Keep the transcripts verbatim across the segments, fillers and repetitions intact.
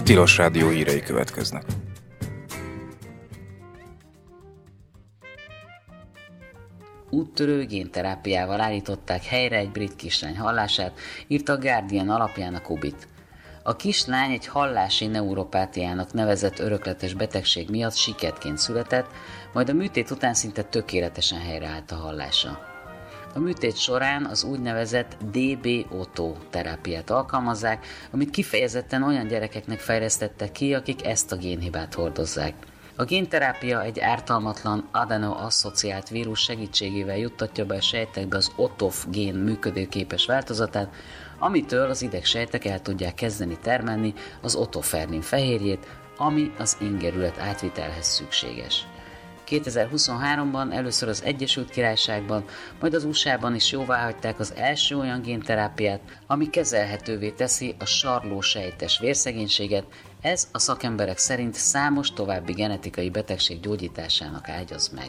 Tilos Rádió hírei következnek. Úttörő génterápiával állították helyre egy brit kislány hallását, írta a Guardian alapján a Kubit. A kislány egy hallási neuropátiának nevezett örökletes betegség miatt siketként született, majd a műtét után szinte tökéletesen helyreállt a hallása. A műtét során az úgynevezett dé bé-Otto terápiát alkalmazzák, amit kifejezetten olyan gyerekeknek fejlesztettek ki, akik ezt a génhibát hordozzák. A génterápia egy ártalmatlan adeno-asszociált vírus segítségével juttatja be a sejtekbe az o té o ef gén működőképes változatát, amitől az idegsejtek el tudják kezdeni termelni az otoferlin fehérjét, ami az ingerület átvitelhez szükséges. kétezer-huszonháromban először az Egyesült Királyságban, majd az u es á-ban is jóváhagyták az első olyan génterápiát, ami kezelhetővé teszi a sarlósejtes vérszegénységet. Ez a szakemberek szerint számos további genetikai betegség gyógyításának ágyaz meg.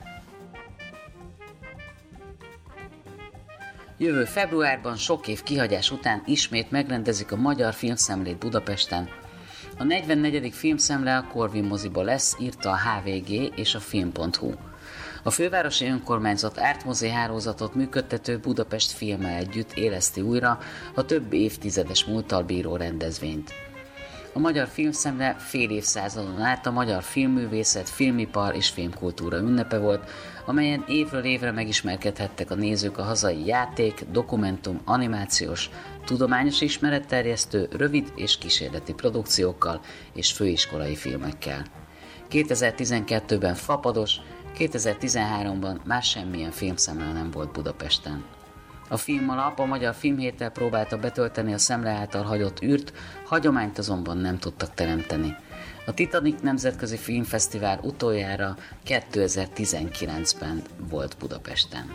Jövő februárban sok év kihagyás után ismét megrendezik a Magyar Filmszemlét Budapesten. A negyvennegyedik filmszemle a Corvin moziba lesz, írta a há vé gé és a film pont hú. A fővárosi önkormányzat ártmozi hálózatot működtető Budapest Filmmel együtt éleszti újra a több évtizedes múlttal bíró rendezvényt. A Magyar Filmszemle fél évszázadon át a magyar filmművészet, filmipar és filmkultúra ünnepe volt, amelyen évről évre megismerkedhettek a nézők a hazai játék, dokumentum, animációs, tudományos ismeretterjesztő, rövid és kísérleti produkciókkal és főiskolai filmekkel. kétezer-tizenkettőben fapados, kétezer-tizenháromban már semmilyen filmszemle nem volt Budapesten. A Filmalap a Magyar Filmhéttel próbálta betölteni a szemle által hagyott űrt, hagyományt azonban nem tudtak teremteni. A Titanic Nemzetközi Filmfesztivál utoljára kétezer-tizenkilencben volt Budapesten.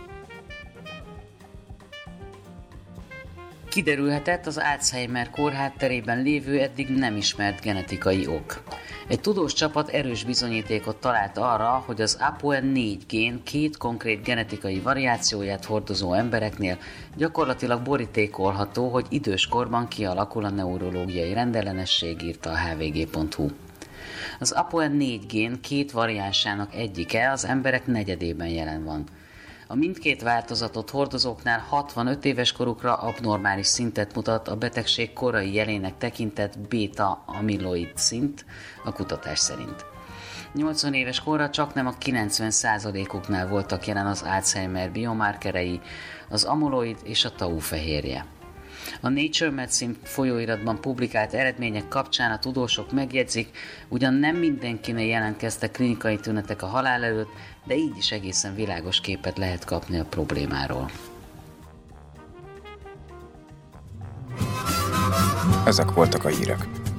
Kiderülhetett az Alzheimer-kór hátterében lévő eddig nem ismert genetikai ok. Egy tudós csapat erős bizonyítékot talált arra, hogy az á pé o e négy gén két konkrét genetikai variációját hordozó embereknél gyakorlatilag borítékolható, hogy időskorban kialakul a neurológiai rendellenesség, írta a há vé gé pont hú. Az á pé o e négy gén két variánsának egyike az emberek negyedében jelen van. A mindkét változatot hordozóknál hatvanöt éves korukra abnormális szintet mutat a betegség korai jelének tekintett béta-amiloid szint a kutatás szerint. nyolcvan éves korra csaknem a kilencven százalékuknál voltak jelen az Alzheimer biomarkerei, az amyloid és a tau fehérje. A Nature Medicine folyóiratban publikált eredmények kapcsán a tudósok megjegyzik, ugyan nem mindenkinél jelentkeztek klinikai tünetek a halál előtt, de így is egészen világos képet lehet kapni a problémáról. Ezek voltak a hírek.